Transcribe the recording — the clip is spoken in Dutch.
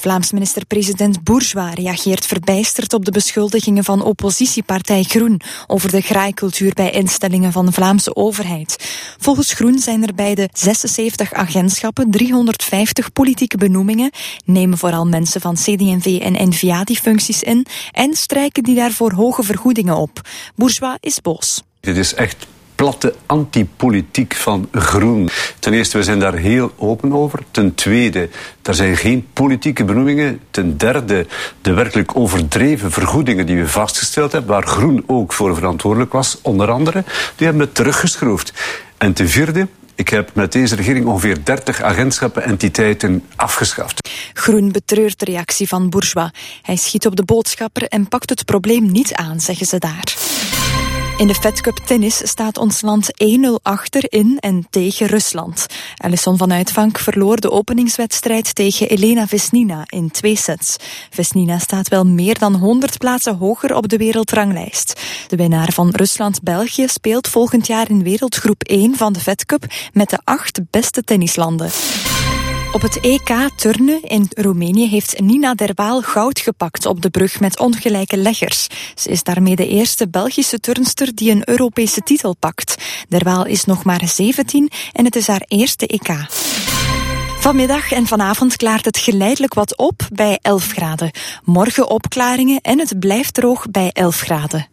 Vlaams minister-president Bourgeois reageert verbijsterd op de beschuldigingen van oppositiepartij Groen over de graaikultuur bij instellingen van de Vlaamse overheid. Volgens Groen zijn er bij de 76 agentschappen 350 politieke benoemingen, nemen vooral mensen van CD&V en N-VA die functies in en strijken die daarvoor hoge vergoedingen op. Bourgeois is boos. Dit is echt platte antipolitiek van Groen. Ten eerste, we zijn daar heel open over. Ten tweede, er zijn geen politieke benoemingen. Ten derde, de werkelijk overdreven vergoedingen die we vastgesteld hebben, waar Groen ook voor verantwoordelijk was, onder andere, die hebben we teruggeschroefd. En ten vierde, ik heb met deze regering ongeveer 30 agentschappen, entiteiten afgeschaft. Groen betreurt de reactie van Bourgeois. Hij schiet op de boodschapper en pakt het probleem niet aan, zeggen ze daar. In de Fed Cup tennis staat ons land 1-0 achter in en tegen Rusland. Alison van Uitvank verloor de openingswedstrijd tegen Elena Vesnina in 2 sets. Vesnina staat wel meer dan 100 plaatsen hoger op de wereldranglijst. De winnaar van Rusland-België speelt volgend jaar in wereldgroep 1 van de Fed Cup met de 8 beste tennislanden. Op het EK turnen in Roemenië heeft Nina Derwaal goud gepakt op de brug met ongelijke leggers. Ze is daarmee de eerste Belgische turnster die een Europese titel pakt. Derwaal is nog maar 17 en het is haar eerste EK. Vanmiddag en vanavond klaart het geleidelijk wat op bij 11 graden. Morgen opklaringen en het blijft droog bij 11 graden.